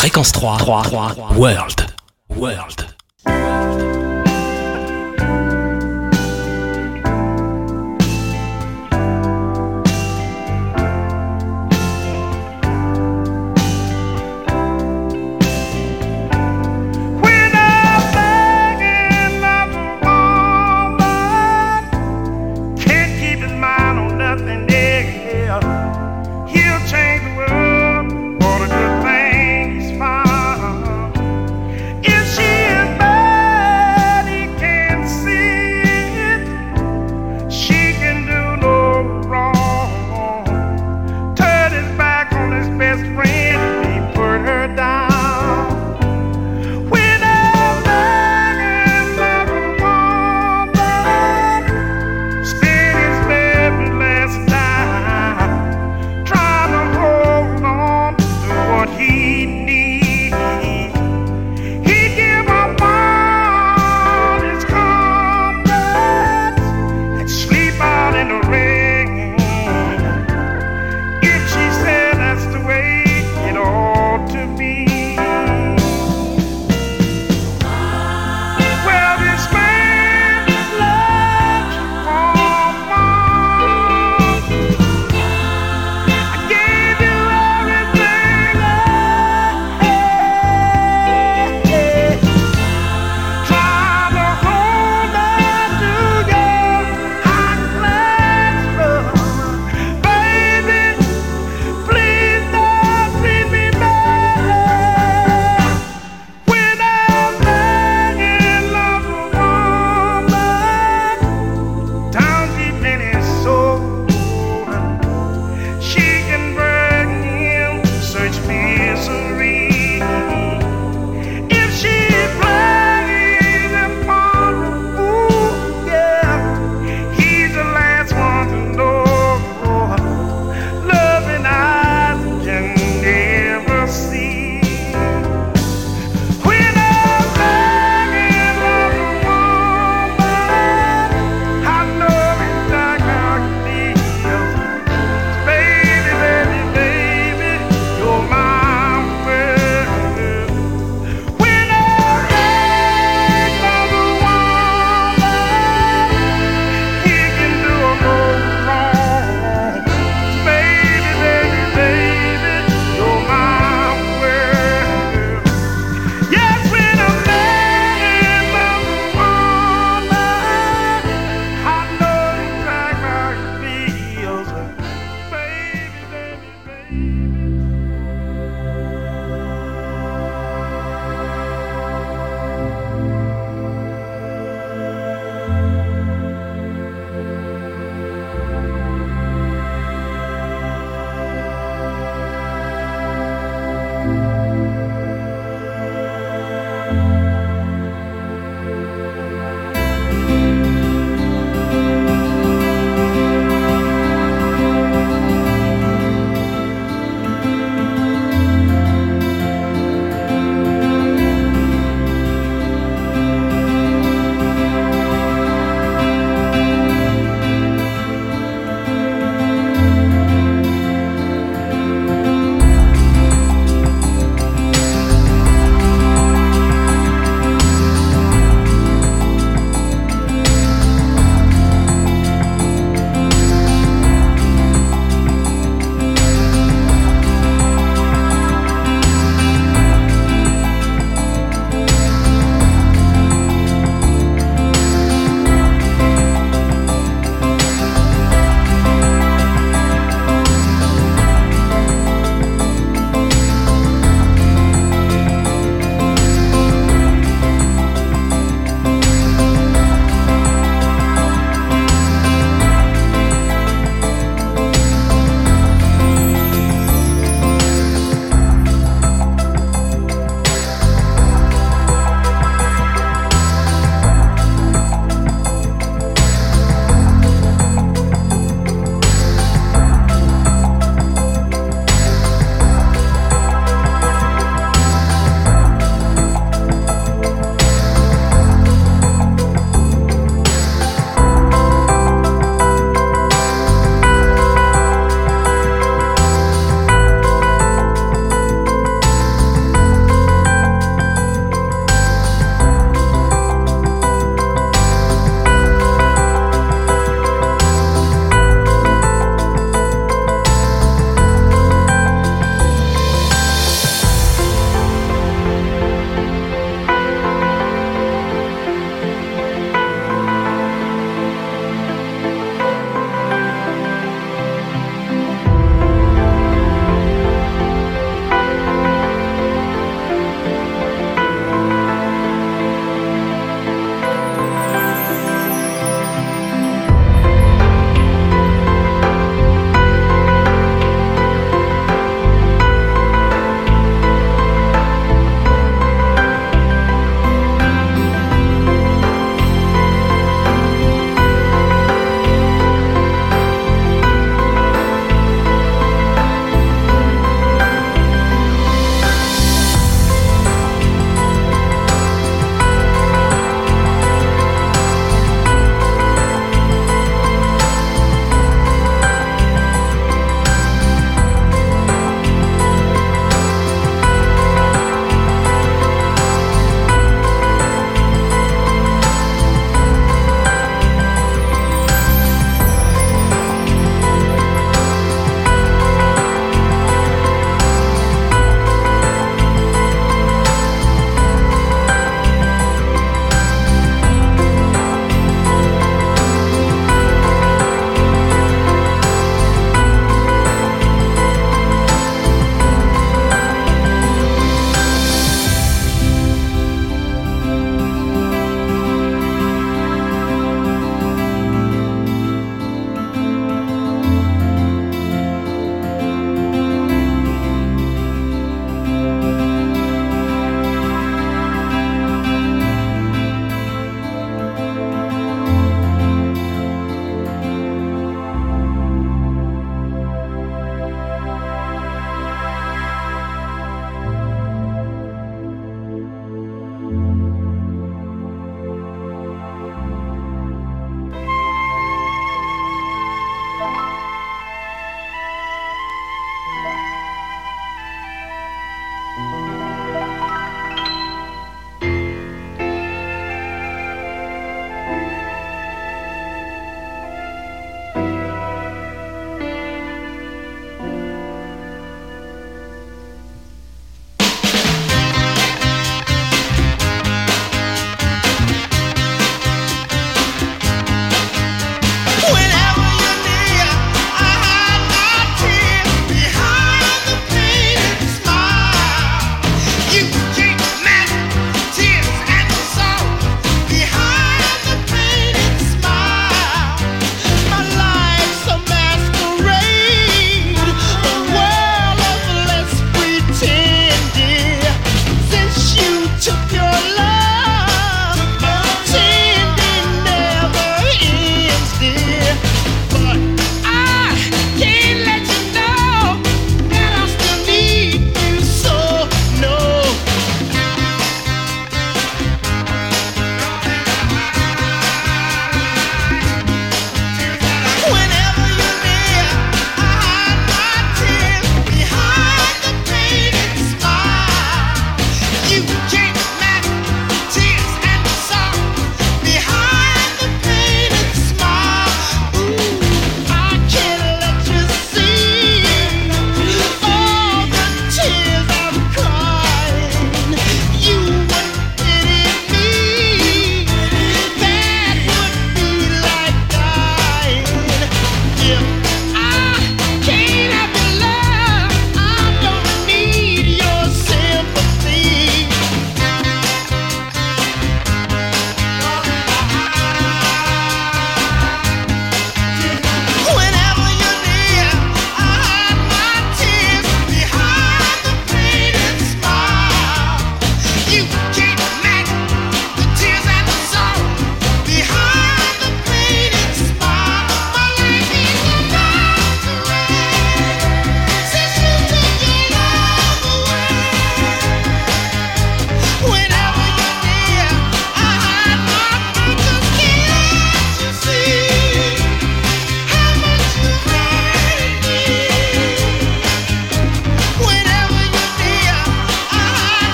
Fréquence 3, World. World.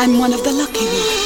I'm one of the lucky ones.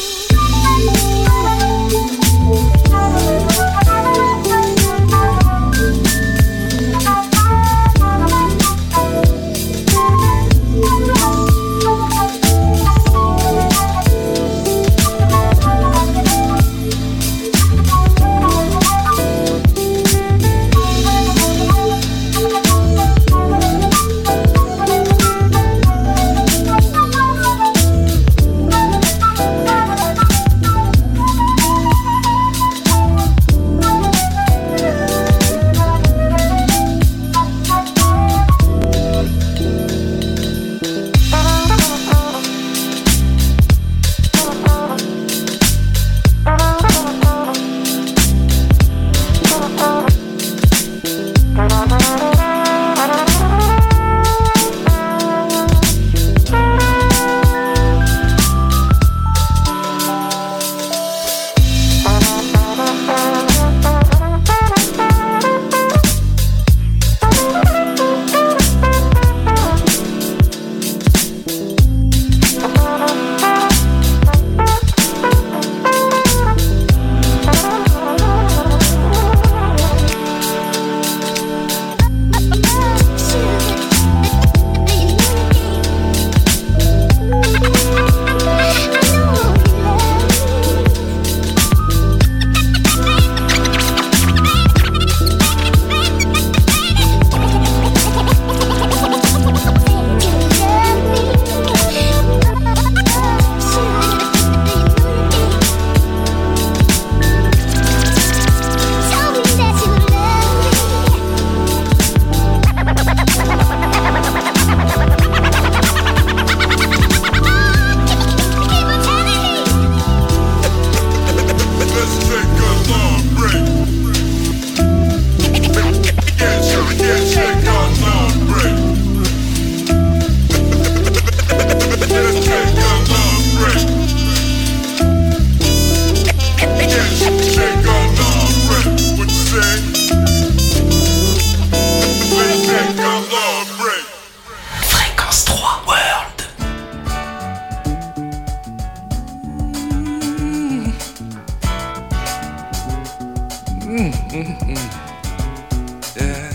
Yeah.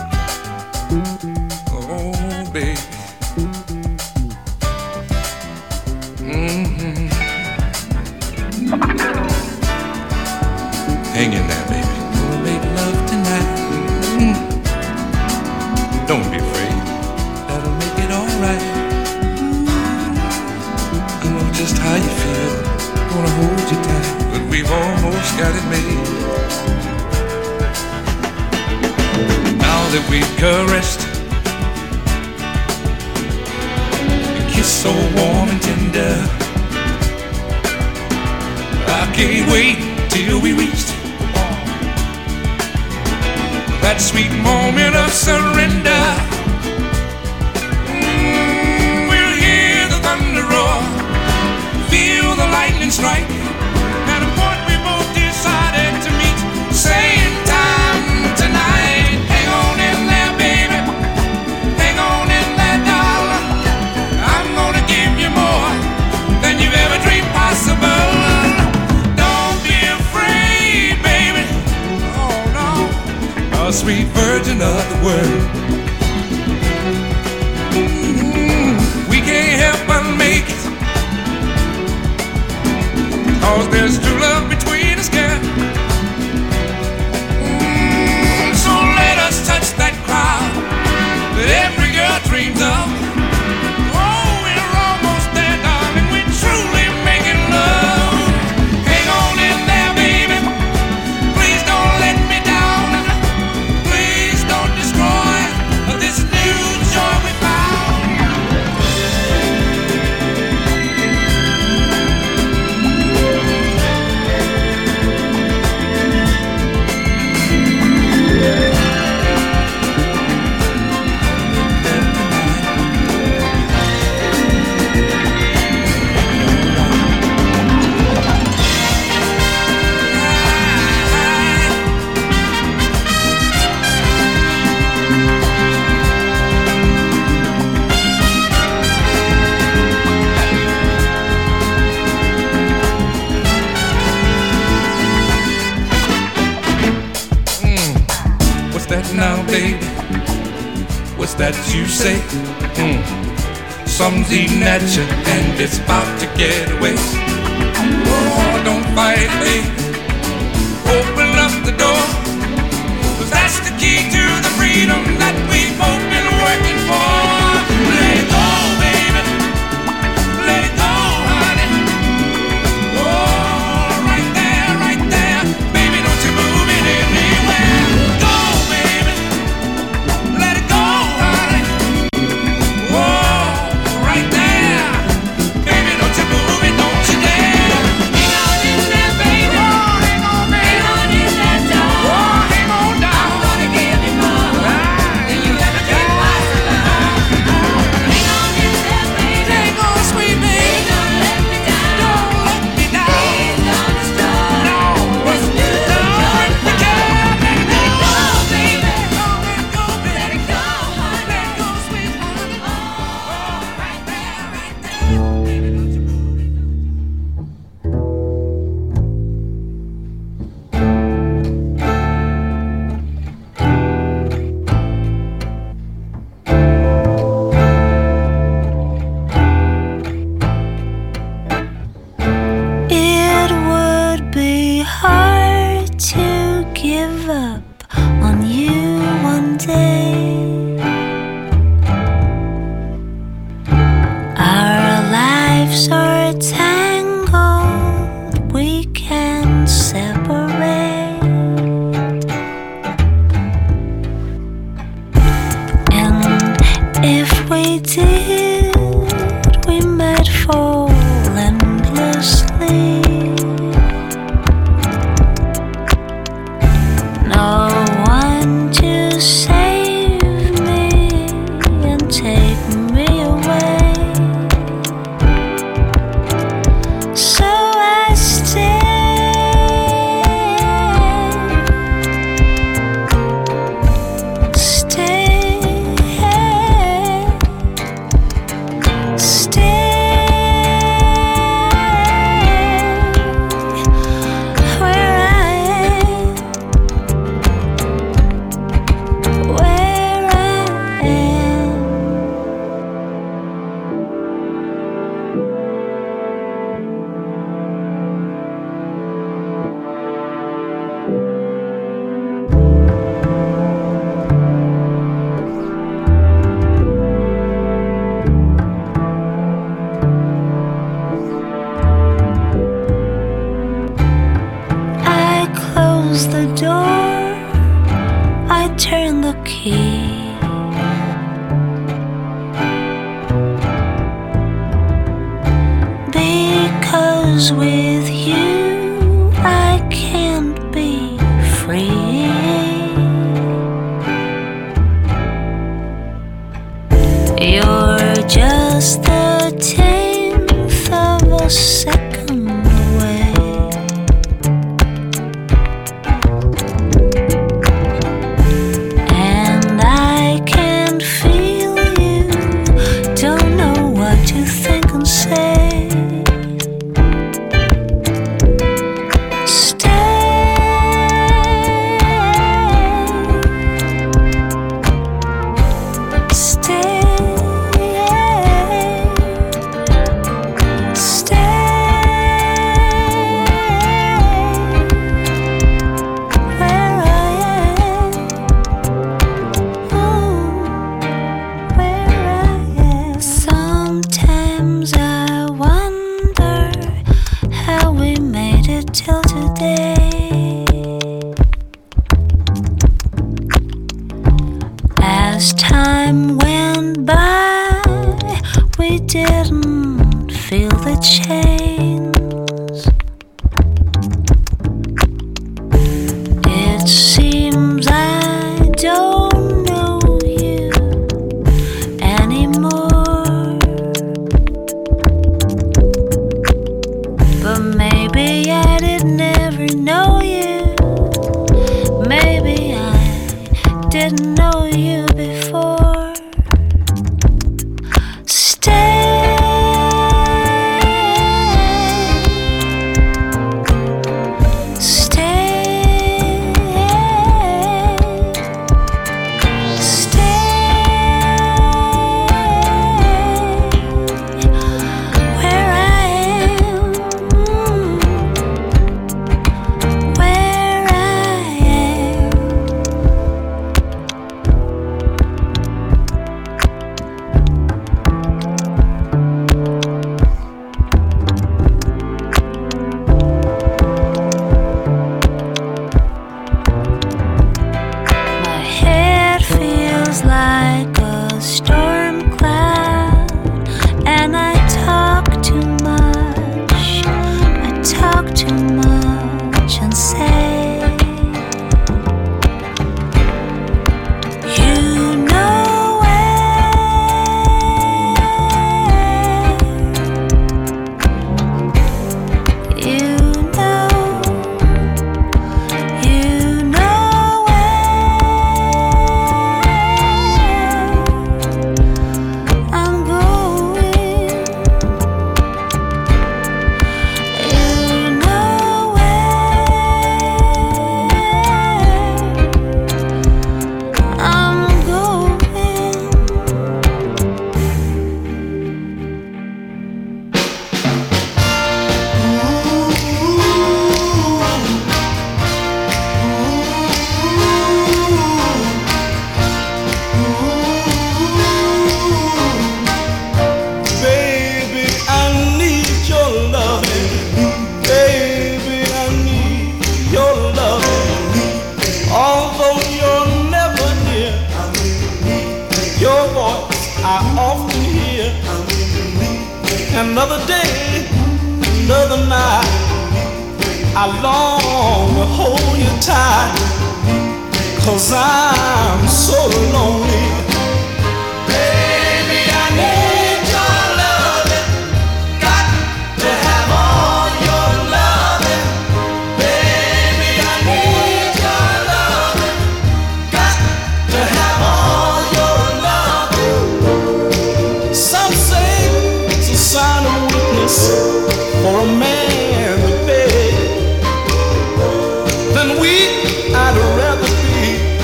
Oh, baby. Hang in there, baby. We'll make love tonight. Don't be afraid. That'll make it alright. I know just how you feel. Gonna hold you tight, but we've almost got it made. Now that we've caressed, a kiss so warm and tender, I can't wait till we reach that sweet moment of surrender. We'll hear the thunder roar, feel the lightning strike. At a point we both decided to meet, same time tonight. Hang on in there, baby. Hang on in there, darling. I'm gonna give you more than you've ever dreamed possible. Don't be afraid, baby. Oh no, a sweet virgin of the world. baby. What's that you say? Something's eating at you and it's about to get away. Oh, don't fight, baby. Open up the door, 'cause that's the key to the freedom that we've both been working for. Let it go, baby. Let it go, honey. Oh, right there. Baby, don't you move it anywhere. Go, baby. Let it go, honey. Oh, right there. Baby, don't you move it, don't you dare. Hang on in there, baby. Oh, hang on, baby. Hang on in that door. Oh, hang on down. I'm gonna give you more than you ever get possible. Hang on in there, baby. Hang on, sweet baby. Don't let me down. Don't let me down. Please don't destroy this new joy. Let it go, baby. Let it go, honey. Let it go, sweet honey. Oh, right there. Baby, don't you move it. It would be hard to give up on you one day. Our lives are tangled, we can't separate. And if we did, we might fall endlessly. No one to save me and take me away. So I stay. Where I am. I close the door, I turn the key. Because with you I can't be free. You're just the 10th of a second away. And I can feel you, don't know what to think and say. Sometimes I wonder how we made it till today. As time went by, we didn't feel the change. It seems I don't know you anymore. But maybe I didn't ever know you. Maybe I didn't know you before. Stay. Stay. day, another night. I long to hold you tight, 'cause I'm so lonely. Baby, I need your loving, got to have all your loving. Baby, I need your loving, got to have all your loving. Some say it's a sign of weakness for a man to beg. Then weak I'd rather be,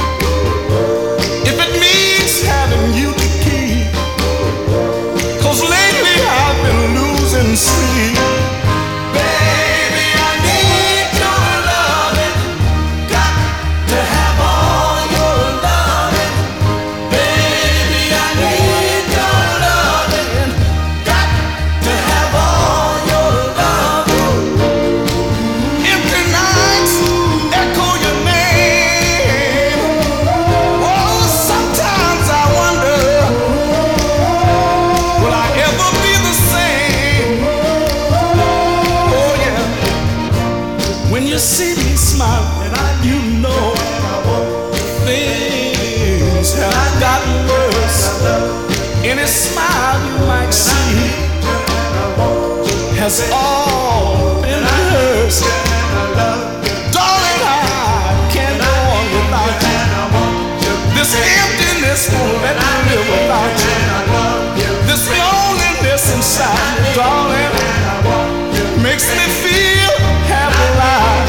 if it means having you to keep. 'Cause lately I've been losing sleep. Baby, I need your loving, got to have all your loving. Baby, I need your loving, got to have all your loving. Empty nights echo your name. Oh, sometimes I wonder, will I ever be the same? Oh yeah, when you see me smiling, you know things have gotten worse. Any smile you might see has all been rehearsed. Darling, I can't go on without you. This emptiness won't let me live without you. This loneliness inside, darling, makes me feel half alive.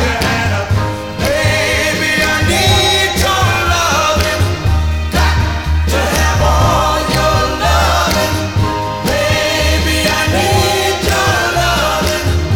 Baby, I need your loving, got to have all your loving. Baby, I need your loving,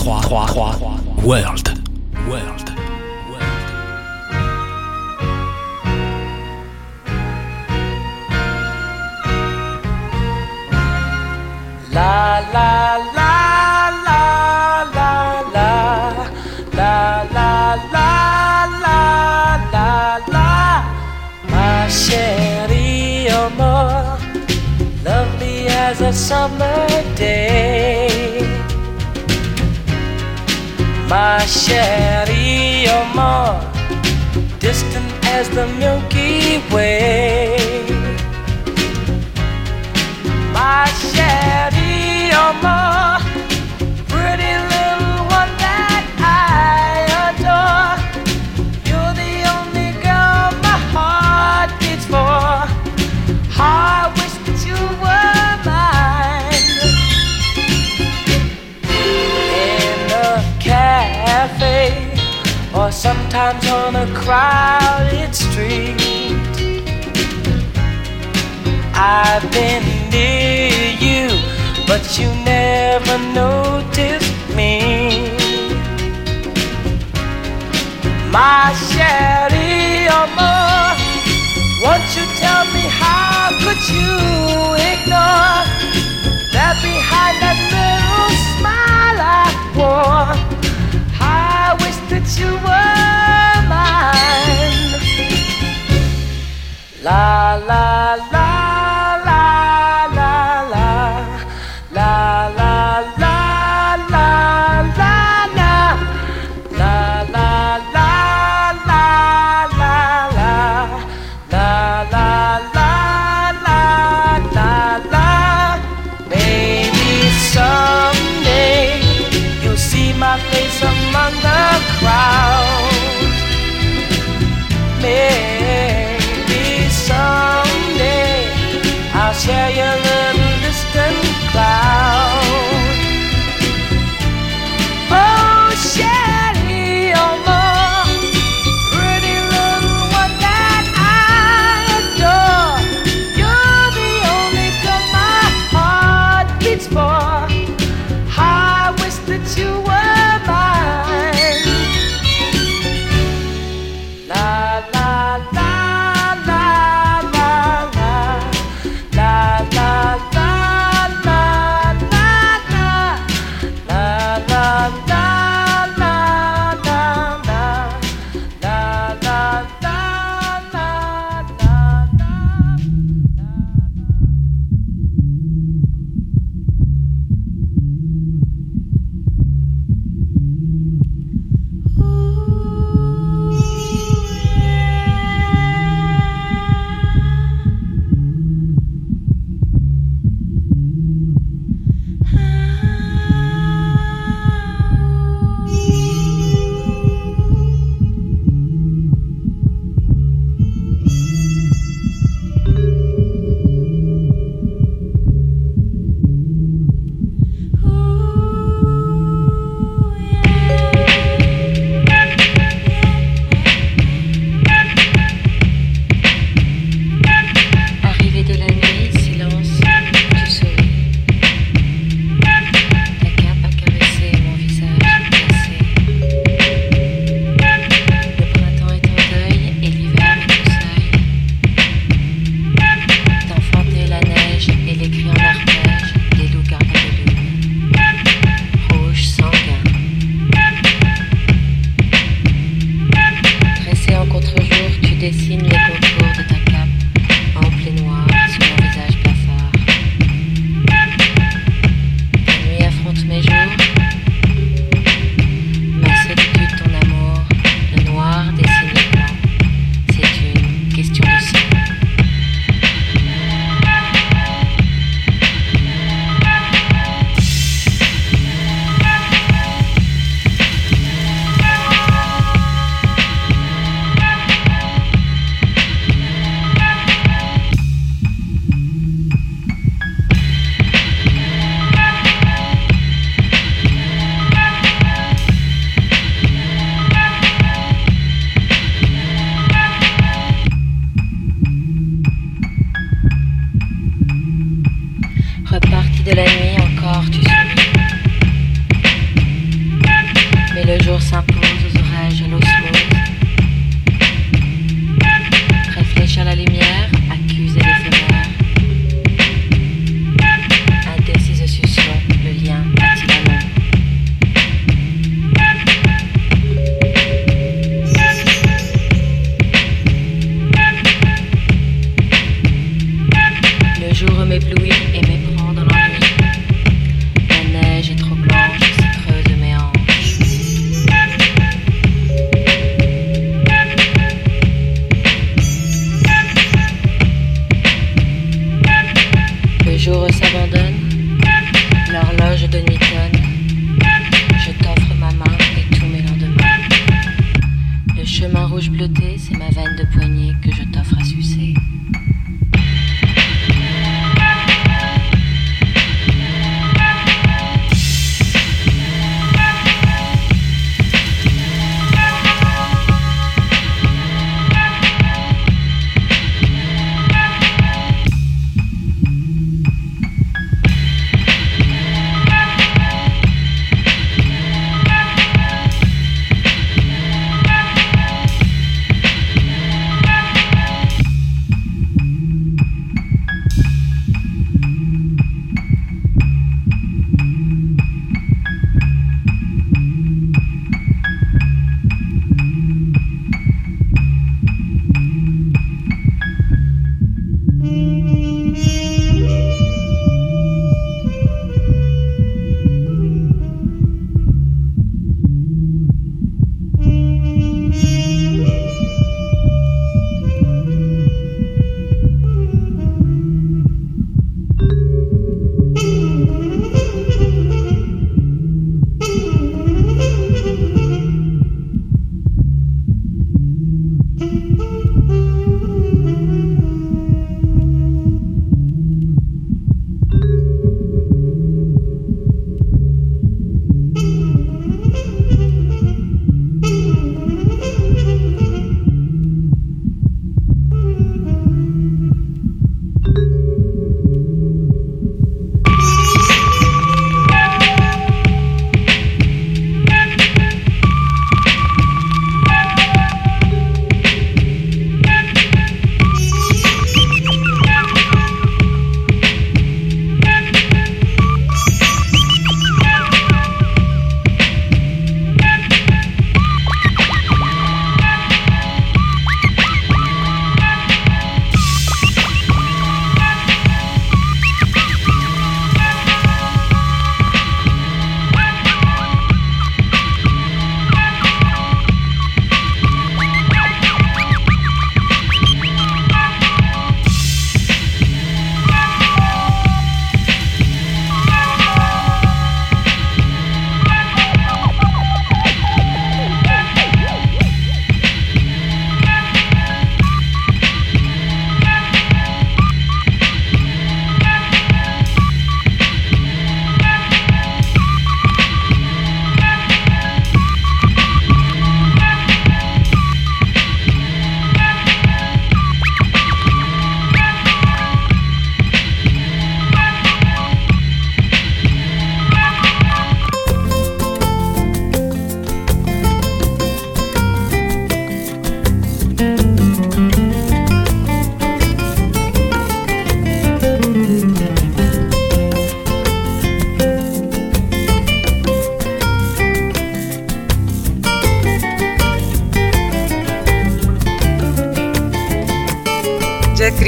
World. La la la la la la la la la la la la. Ma chérie, oh more lovely as a summer day. Ma chérie, oh more distant as the Milky Way. My chérie, oh more pretty little one that I adore. You're the only girl my heart beats for. I wish that you were mine. In a cafe, or sometimes on a crowded street, I've been near you, but you never noticed me. My chérie, oh more, won't you tell me how could you ignore that behind that little smile I wore? I wish that you were mine. La la la. Among the crowd, maybe someday I'll share your little distant cloud. Oh, chérie, oh more pretty little one that I adore. You're the only girl my heart beats for. I wish that you were. de la nuit encore tu souris.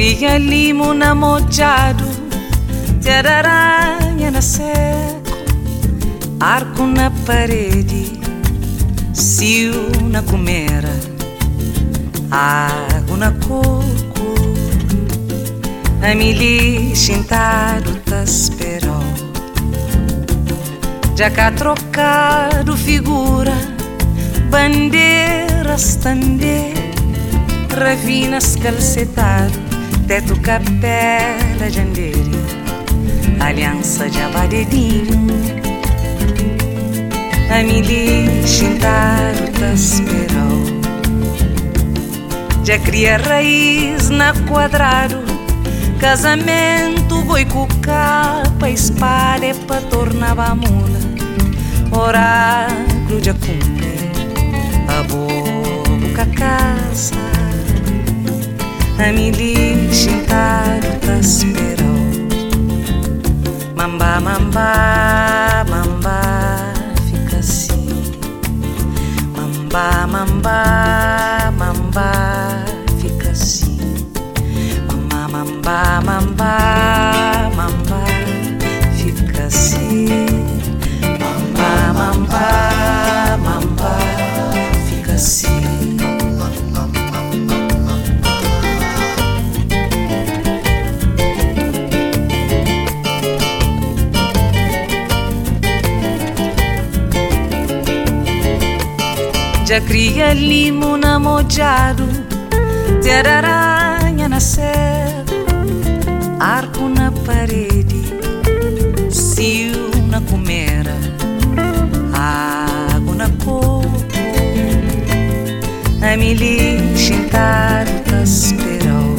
cria limo namojado, ter aranha na seco, arco na parede, cio na comera, água na coco, a milhi chintado tá esperou. Já cá trocado figura, bandeiras tande, ravinas calcetado, teto capela jandeira, aliança de abadedinho, a milhi chintado tá esperou. Já cria raiz na quadrado, casamento boi com capa, espada pra tornar a mula, oráculo já cumpre, a boca a casa, a milhi chintado tá esperou. Mamba, mamba, mamba, fica assim. Mamba, mamba, mamba, fica assim. Mamba, mamba, mamba, mamba, fica assim. Mamba, mamba, mamba, fica assim. Já cria limo namojado, ter aranha na serra, arco na parede, cio na comera, água na coco, a milhi chintado tá esperou.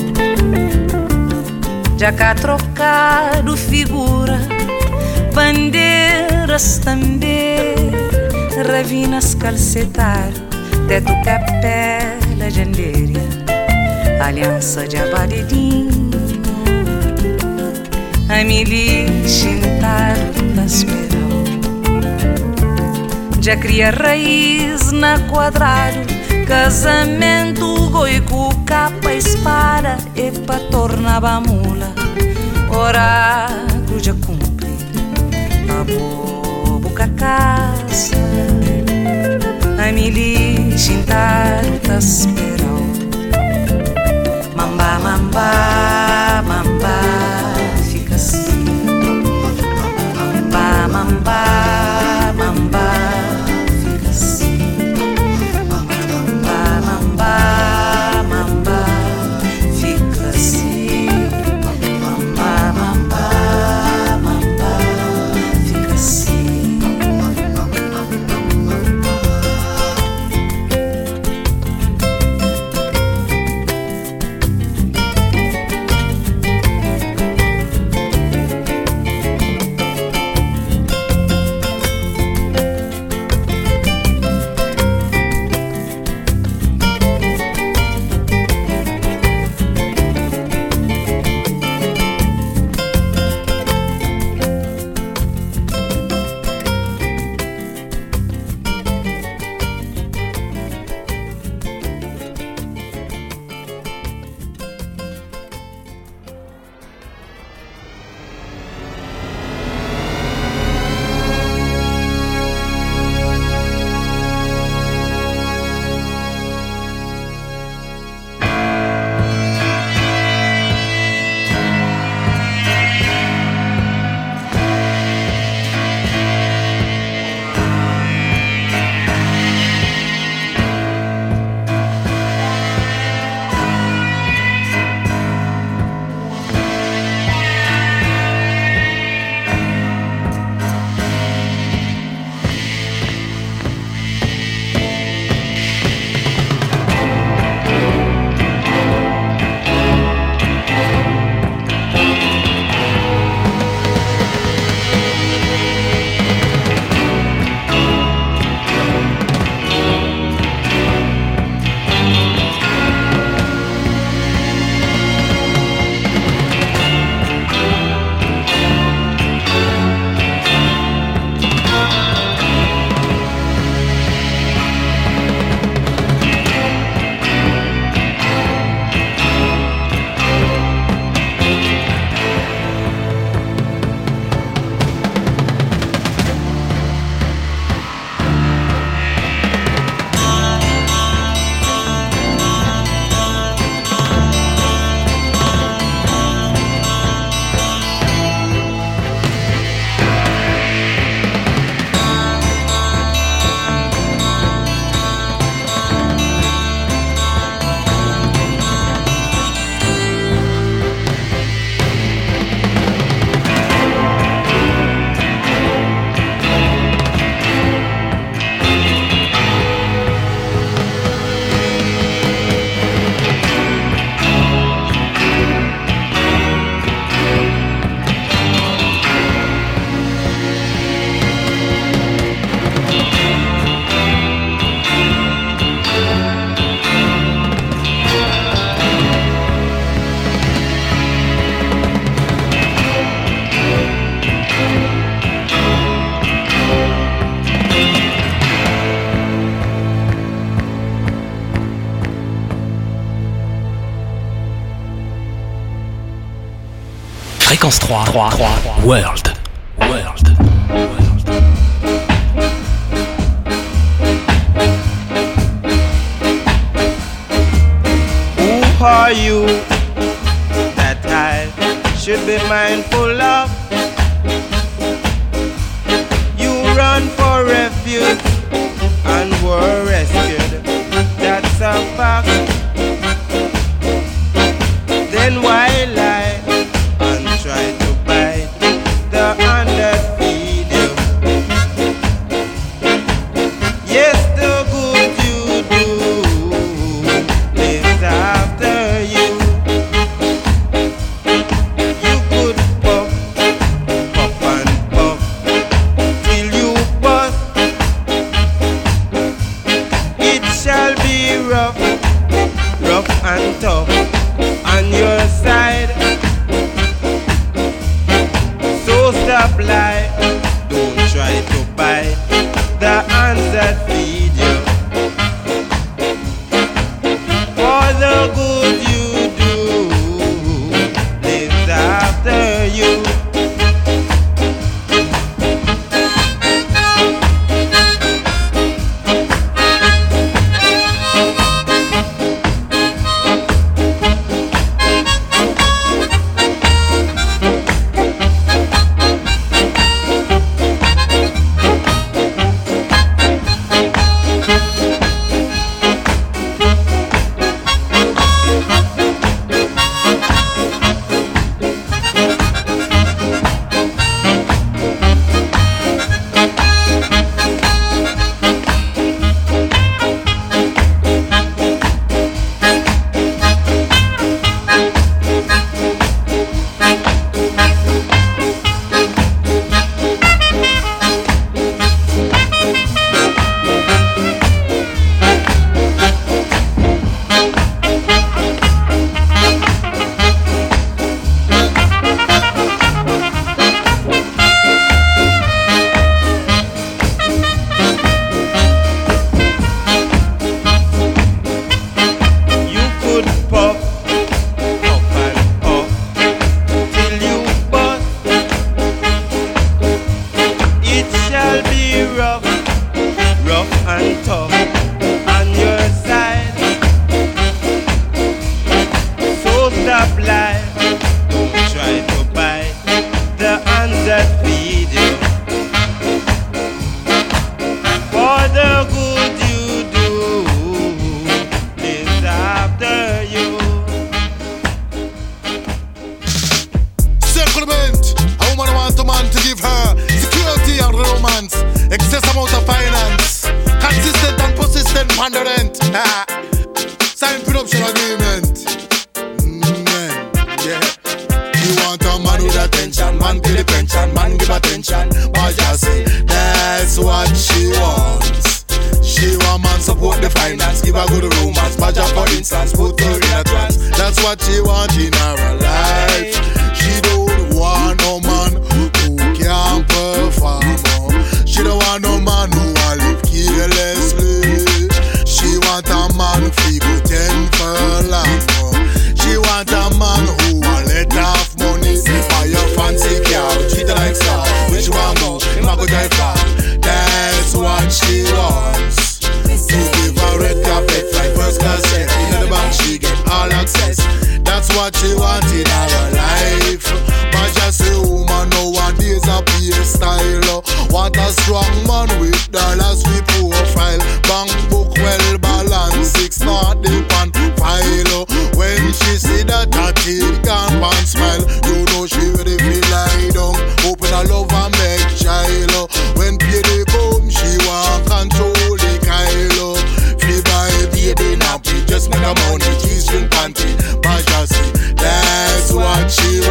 Já cá trocado figura, bandeiras também, ravinas calcetado, teto capela jandeira, aliança de abadedinho, a milhi chintado tá esperou. Já cria raiz na quadrado, casamento goi com capa, espada e pra tornar a mula, oráculo já cumpre, a boca a casa, a milhi chintado tá esperou. Mamba, mamba, mamba, fica assim. Mamba, mamba, mamba, fica assim. Mamba, mamba, mamba, fica assim. Mamba, mamba, mamba, fica assim. World. Who are you that I should be mindful of? You run for refuge and were rescued. That's a fact. Then why lie and try to bite the hand that feed you? Yes, the good you do lives after you. You could puff, puff and puff till you bust. It shall be rough, rough and tough on your side. So stop lie, don't try to bite the hands that feed you. For the good you do lives after you.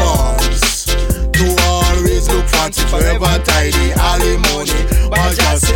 Forever tidy, alimony, but just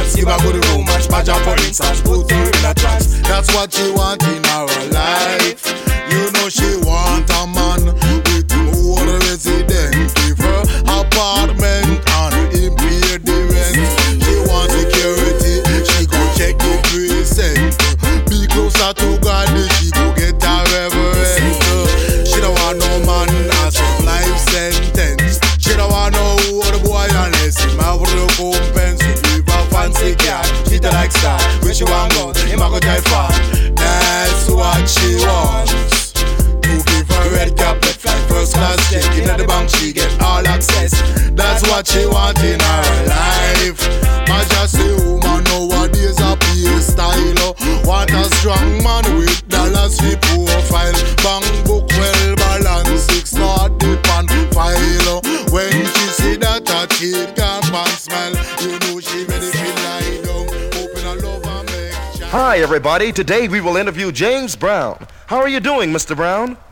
dance. Give her good romance, badge for instance, put her in a trance. That's what she want in her life. You know she want a man with more residence. Give her apartment and him pay the rent. She want security, she go check the precinct. Be closer to God, she go get a reverend. She don't want no man as a life sentence. She don't want no old boy unless him have recompense. Give her fancy car, she don't like star. Where she want go, him a go drive far. That's what she wants. To give her red carpet flight, first class check. In the bank she get all access. That's what she want in her life. I just say woman nowadays a pay style. Want a strong man with dollars for profile. Bank book well balanced, 6 not dip and file. When she see that her kid can't smile, you know she ready to lie down. Open her love and make. Hi everybody, today we will interview James Brown. How are you doing, Mr. Brown?